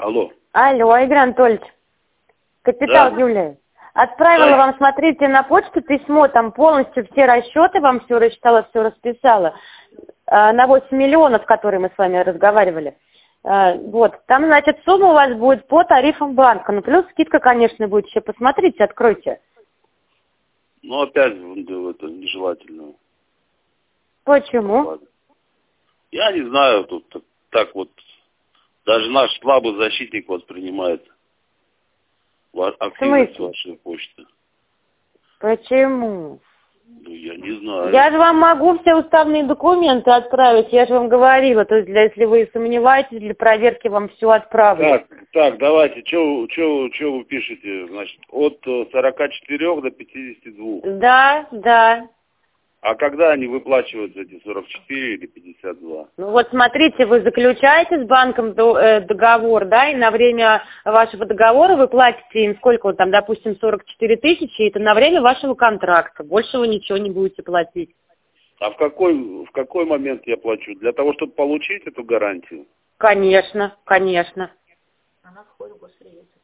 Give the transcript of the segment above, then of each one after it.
Алло. Алло, Игорь Анатольевич. Капитал Да. Юлия. Отправила Да. вам, смотрите, на почту письмо, там полностью все расчеты вам все рассчитала, все расписала. На 8 миллионов, которые мы с вами разговаривали. Вот, там, значит, сумма у вас будет по тарифам банка. Ну, плюс скидка, конечно, будет еще. Посмотрите, откройте. Ну, опять это нежелательно. Почему? Ладно. Я не знаю, тут так вот, даже наш слабый защитник воспринимает активность вашей почты. Почему? Ну, я не знаю. Я же вам могу все уставные документы отправить, я же вам говорила. То есть, если вы сомневаетесь, для проверки вам все отправлю. Так, давайте, что вы пишете? Значит, от 44 до 52. Да. А когда они выплачиваются, эти 44 или 52? Ну вот смотрите, вы заключаете с банком договор, да, и на время вашего договора вы платите им сколько, вот там, допустим, 44 тысячи, и это на время вашего контракта. Больше вы ничего не будете платить. А в какой момент я плачу? Для того, чтобы получить эту гарантию? Конечно. Она входит в госреестр.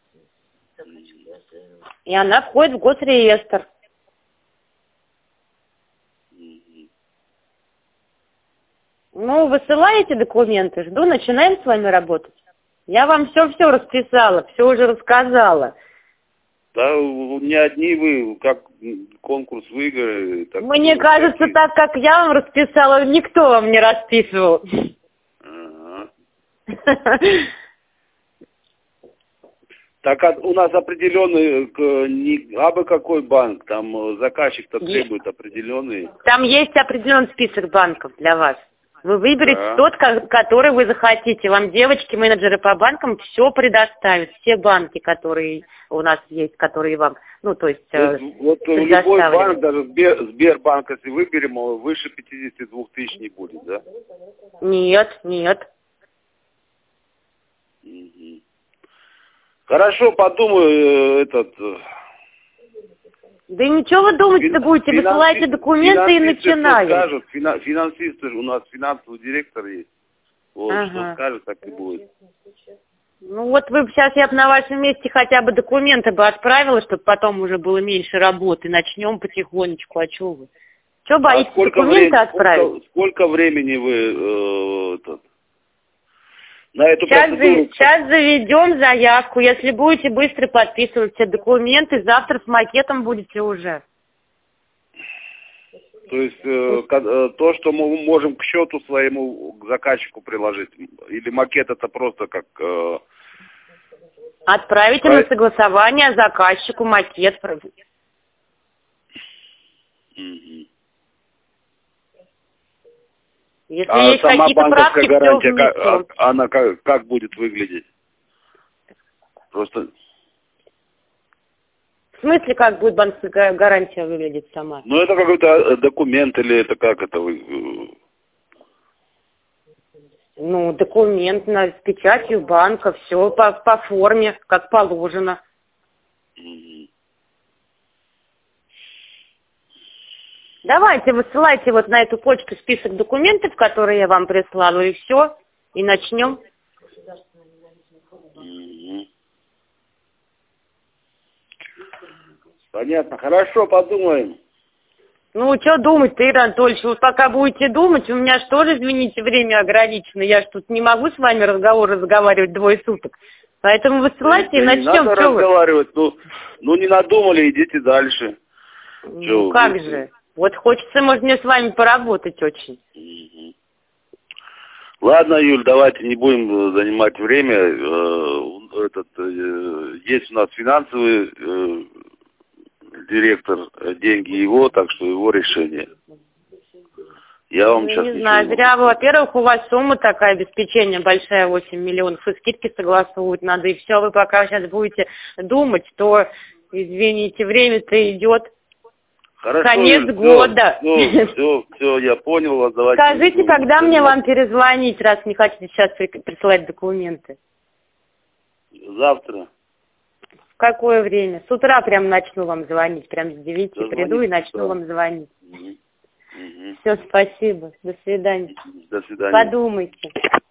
И она входит в госреестр. Ну, высылаете документы, жду, начинаем с вами работать. Я вам все расписала, все уже рассказала. Да, не одни вы, как конкурс выиграли. Так Мне кажется, так как я вам расписала, никто вам не расписывал. Ага. Так у нас определенный, не абы какой банк, там заказчик-то требует определенный. Там есть определенный список банков для вас. Вы выберете тот, который вы захотите. Вам девочки, менеджеры по банкам все предоставят. Все банки, которые у нас есть, которые вам, ну, то есть вот любой банк, даже Сбербанк, если выберем, выше 52 тысяч не будет, да? Нет. Угу. Хорошо, подумаю, Да ничего вы думать-то будете, высылайте документы и начинаем. Скажут, финансисты, у нас финансовый директор есть. Вот, что скажет, так и будет. Ну вот вы сейчас, я бы на вашем месте хотя бы документы бы отправила, чтобы потом уже было меньше работы. Начнем потихонечку, а что вы? Что боитесь документы отправить? Сколько времени вы на эту процедуру? Сейчас заведем заявку. Если будете быстро подписывать все документы, завтра с макетом будете уже. То есть то, что мы можем к счету своему, к заказчику приложить, или макет это просто как... Отправите на согласование заказчику макет. Если есть какие-то правки, гарантия, она как будет выглядеть? Просто... В смысле, как будет банковская гарантия выглядеть сама? Ну, это какой-то документ или это как это вы... Ну, документ с печатью банка, все по форме, как положено. Давайте, высылайте вот на эту почту список документов, которые я вам прислала, и все, и начнем. Понятно, хорошо, подумаем. Ну, что думать-то, Игорь Анатольевич, вы пока будете думать, у меня что же, извините, время ограничено, я ж тут не могу с вами разговаривать 2 суток. Поэтому высылайте и начнем. Не надо разговаривать, ну не надумали, идите дальше. Ну как же, вот хочется, может, мне с вами поработать очень. Ладно, Юль, давайте не будем занимать время. Есть у нас финансовый директор, деньги его, так что его решение. Я вам сейчас не знаю, зря вы, во-первых, у вас сумма такая, обеспечение большая, 8 миллионов, и скидки согласовывать надо, и все, вы пока сейчас будете думать, то, извините, время-то идет. Хорошо, конец года. Все, я понял вас. Давайте. Скажите, когда мне вам перезвонить, раз не хотите сейчас присылать документы? Завтра. В какое время? С утра прям начну вам звонить, прям с 9 приду и начну вам звонить. Все, спасибо. До свидания. До свидания. Подумайте.